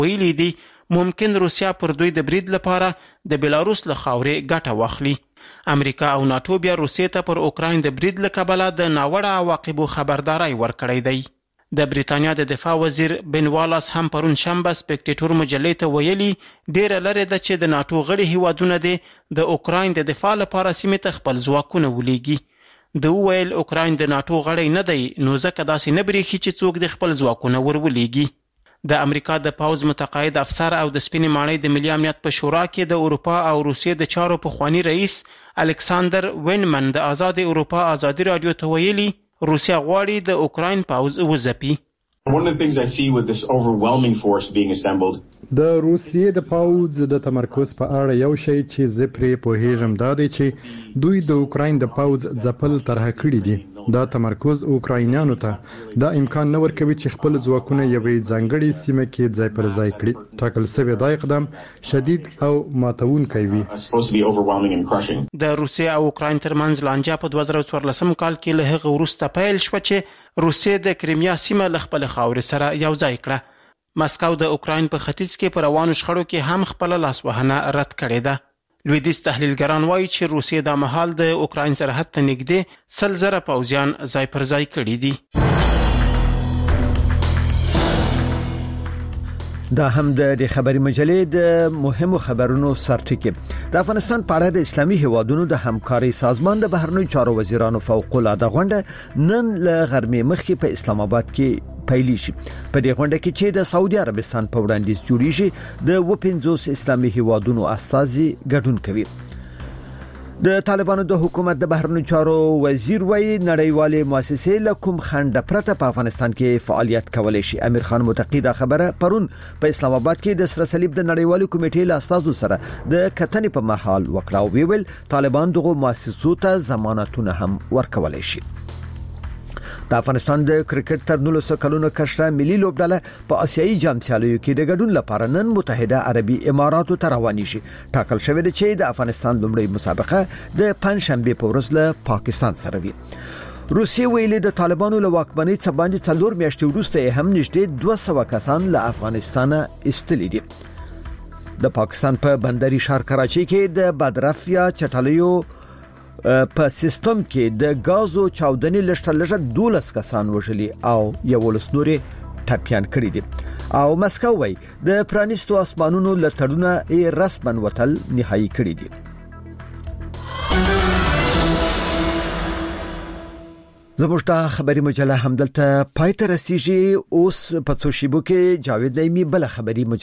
ویلي دي ممکن روسیا پر دوی د برید لپاره د بلاروس له خاورې ګټه واخلي. امریکا او ناتو بیا روسیې ته پر اوکراین د برید له کبله د ناوړه عواقبو خبرداری ورکړی دی. د بریتانیا د دفاع وزیر بن والاس هم پرون شنبه سپیکټیټور مجلې ته ویلي ډیره لرې ده چې د ناتو غړي هیوادونه دي د اوکراین د دفاع لپاره سیمې ته خپل ځواکونه ولیږي. د وویل اوکراین د ناتو غړی نه دی نو ځکه داسې نه بریښي چې څوک د خپل ځواکونه ورولېږي. د امریکا د پوځ متقاعد افسر او د سپینې ماڼۍ د ملي امنیت په شورا کې د اروپا او روسیې د چارو پخوانی رئیس الکساندر وینمن د آزاد اروپا ازادي رادیو ته ویلي روسیا غواړي د اوکراین پوځ وځپي. One of the things I see with this overwhelming force being assembled د روسیې د پوځ د تمرکز په اړه یو شی چې زه پرې پوهیږم دا دی چې دوی د اوکراین د پوځ ځپل طرح کړي دي. دا تمرکز اوکراینیانو ته دا امکان نه ورکوي چې خپل ځواکونه یوې ځانګړې سیمه کې ځای پر ځای کړي. ټاکل شوی دا اقدام شدید او ماتونکی وي. د روسیې او اوکراین ترمنځ لانجه په 2014 کال کې له هغه وروسته پیل شوه چې روسیې د کریمیا سیمه له خپل خاورې سره یو ځای کړه. مسکو د اوکراین په ختیځ کې پر روانو شخړو کې هم خپل لاسوهنه رد کړې ده. لویدیځ تحلیلګران وایي چې روسیې د مهال د اوکراین سرحد ته نږدې 100,000 پوځیان ځای پر ځای کړي دي. دا هم د خبري مجلې د مهمو خبرونو سرټکی. د افغانستان په اړه د اسلامي هیوادونو د همکاري سازمان د بهرنیو چارو وزیرانو فوق العاده غونډه نن له غرمې مخکې په اسلام آباد کې پیل شي. په دې غونډه کې چې د سعودي عربستان په وړاندیز جوړیږي د 50 اسلامي هیوادونو استازي ګډون کوي. د طالبانو د حکومت د بهرنیو چارو وزیر وایي نړیوالې مؤسسې له کوم خنډ پرته په افغانستان کې فعالیت کولای شي. امیر خان متقی دا خبره پرون په اسلام آباد کې د سره صلیب د نړیوالې کمیټې له استازو سره د کتنې په محل وکړه او ویل طالبان دغه مؤسسو ته ضمانتونه هم ورکولای شي. د افغانستان د کرکټ تر 19 کلونو کشره ملي لوبډله په آسیایي جام سیالیو کې د ګډون لپاره نن متحده عربي اماراتو ته روانې شي. ټاکل شوی دی چې د افغانستان لومړی مسابقه د پنځشنبه په ورځ له پاکستان سره وي. روسیې ویلي د طالبانو له واکمنۍ څخه باندې 4 میاشتې وروسته هم نږدې 200 کسان له افغانستان ایستلي دي. د پاکستان په بندري ښار کراچۍ کې د بدرفیا چټلیو په سیستم کې د غازو چاودنې لږه 12 کسان وژلي او 11 نورې ټپيان کړي دي. او مسکو وایي د پرانیستو اسمانونو لټړونه رسماً وتل نهایی کړي دي. زموږ د خبري مجله همدلته پای ته رسیږي. اوس په څو شیبو کې جاوید نعیمي بل خبري